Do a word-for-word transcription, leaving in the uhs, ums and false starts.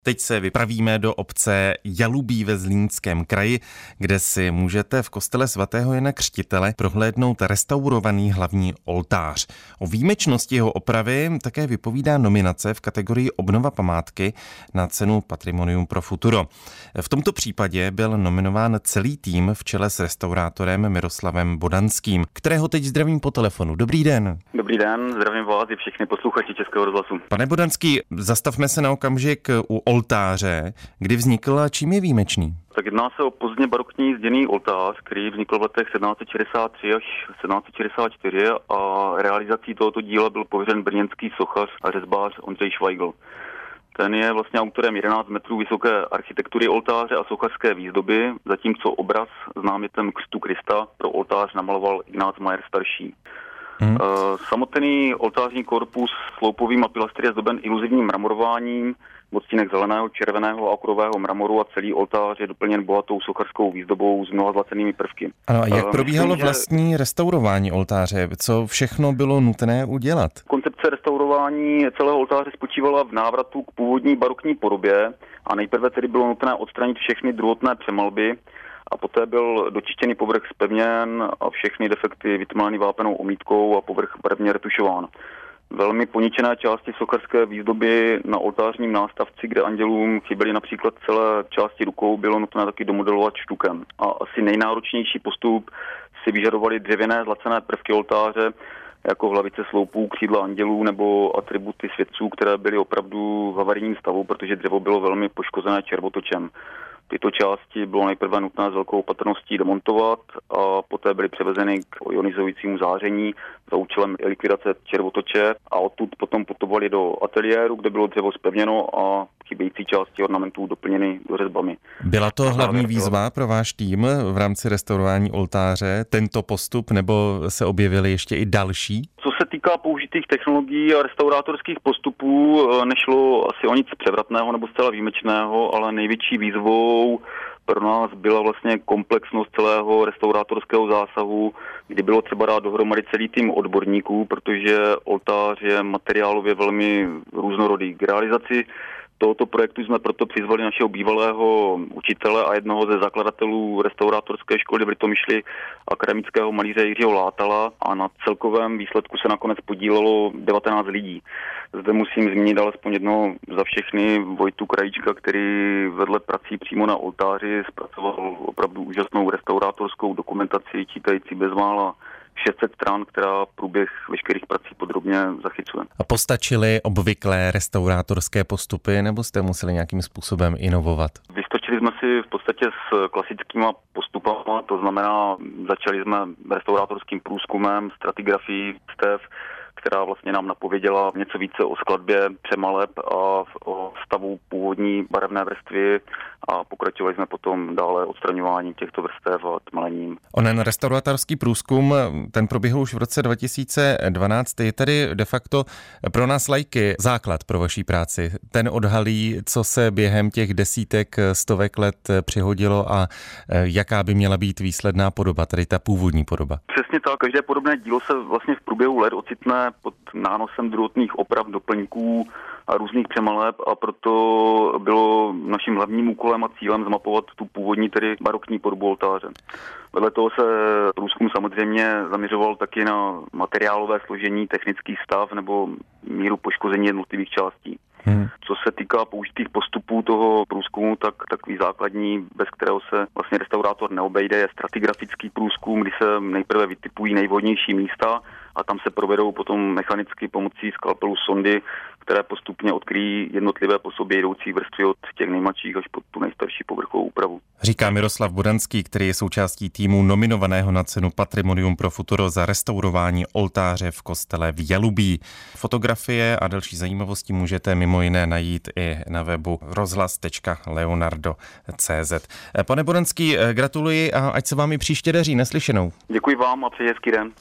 Teď se vypravíme do obce Jalubí ve Zlínském kraji, kde si můžete v kostele svatého Jana Křtitele prohlédnout restaurovaný hlavní oltář. O výjimečnosti jeho opravy také vypovídá nominace v kategorii Obnova památky na cenu Patrimonium pro futuro. V tomto případě byl nominován celý tým v čele s restaurátorem Miroslavem Bodanským, kterého teď zdravím po telefonu. Dobrý den. Dobrý den, zdravím vás i všechny posluchači Českého rozhlasu. Pane Bodanský, zastavme se na okamžik u oltáře, kdy vznikl a čím je výjimečný? Tak jedná se o pozdně barokní zděný oltář, který vznikl v letech sedmnáct set šedesát tři až sedmnáct set šedesát čtyři a realizací tohoto díla byl pověřen brněnský sochař a řezbář Ondřej Švajgl. Ten je vlastně autorem jedenáct metrů vysoké architektury oltáře a sochařské výzdoby, zatímco obraz s námětem Křtu Krista pro oltář namaloval Ignác Majer starší. Hmm. Samotný oltářní korpus s loupovým a pilastry je zdoben iluzivním mramorováním, odstínek zeleného, červeného a okrového mramoru a celý oltář je doplněn bohatou sochařskou výzdobou s mnoha zlacenými prvky. Ano, a jak probíhalo Myslím, vlastní restaurování oltáře? Co všechno bylo nutné udělat? Koncepce restaurování celého oltáře spočívala v návratu k původní barokní podobě a nejprve tedy bylo nutné odstranit všechny druhotné přemalby a poté byl dočištěný povrch zpevněn a všechny defekty vytmáleny vápenou omítkou a povrch barevně retušován. Velmi poničené části sochařské výzdoby na oltářním nástavci, kde andělům chyběly například celé části rukou, bylo nutné taky domodelovat štukem. A asi nejnáročnější postup si vyžadovaly dřevěné zlacené prvky oltáře, jako hlavice sloupů, křídla andělů nebo atributy světců, které byly opravdu v havarijním stavu, protože dřevo bylo velmi poškozené červotočem. Tyto části bylo nejprve nutné s velkou opatrností demontovat a poté byly převezeny k ionizujícímu záření za účelem likvidace červotoče a odtud potom putovali do ateliéru, kde bylo dřevo zpevněno a chybějící části ornamentů doplněny dořezbami. Byla to hlavní výzva pro váš tým v rámci restaurování oltáře, tento postup, nebo se objevily ještě i další? Co se týká použitých technologií a restaurátorských postupů, nešlo asi o nic převratného nebo zcela výjimečného, ale největší výzvou pro nás byla vlastně komplexnost celého restaurátorského zásahu, kdy bylo třeba dát dohromady celý tým odborníků, protože oltář je materiálově velmi různorodý. K realizaci tohoto projektu jsme proto přizvali našeho bývalého učitele a jednoho ze zakladatelů restaurátorské školy v Litomyšli, akademického malíře Jiřího Látala, a na celkovém výsledku se nakonec podílelo devatenáct lidí. Zde musím zmínit alespoň jednoho za všechny, Vojtu Krajíčka, který vedle prací přímo na oltáři zpracoval opravdu úžasnou restaurátorskou dokumentaci, čítající bezmála šest set stran, která průběh veškerých prací podrobně zachycuje. A postačily obvyklé restaurátorské postupy, nebo jste museli nějakým způsobem inovovat? Vystočili jsme si v podstatě s klasickýma postupama, to znamená, začali jsme restaurátorským průzkumem, stratigrafií stev, která vlastně nám napověděla něco více o skladbě přemaleb a o stavu původní barevné vrstvy a pokračovali jsme potom dále odstraňováním těchto vrstev a tmalením. Onen restaurátorský průzkum, ten proběhl už v roce dva tisíce dvanáct, je tedy de facto pro nás laiky základ pro vaší práci. Ten odhalí, co se během těch desítek, stovek let přihodilo a jaká by měla být výsledná podoba, tedy ta původní podoba. Přesně tak, každé podobné dílo se vlastně v průběhu let ocitne pod nánosem druhotných oprav, doplňků a různých přemaleb a proto bylo naším hlavním úkolem a cílem zmapovat tu původní, tedy barokní podobu oltáře. Vedle toho se průzkum samozřejmě zaměřoval taky na materiálové složení, technický stav nebo míru poškození jednotlivých částí. Hmm. Co se týká použitých postupů toho průzkumu, tak takový základní, bez kterého se vlastně restaurátor neobejde, je stratigrafický průzkum, kdy se nejprve vytipují nejvhodnější místa a tam se provedou potom mechanicky pomocí skalpelu sondy, které postupně odkryjí jednotlivé po sobě jdoucí vrstvy od těch nejmladších až po tu nejstarší povrchovou úpravu. Říká Miroslav Bodanský, který je součástí týmu nominovaného na cenu Patrimonium pro futuro za restaurování oltáře v kostele v Jalubí. Fotografie a další zajímavosti můžete mimo jiné najít i na webu rozhlas tečka leonardo tečka cé zet. Pane Bodanský, gratuluji a ať se vám i příště daří. Naslyšenou. Děkuji vám a přeji hezký den.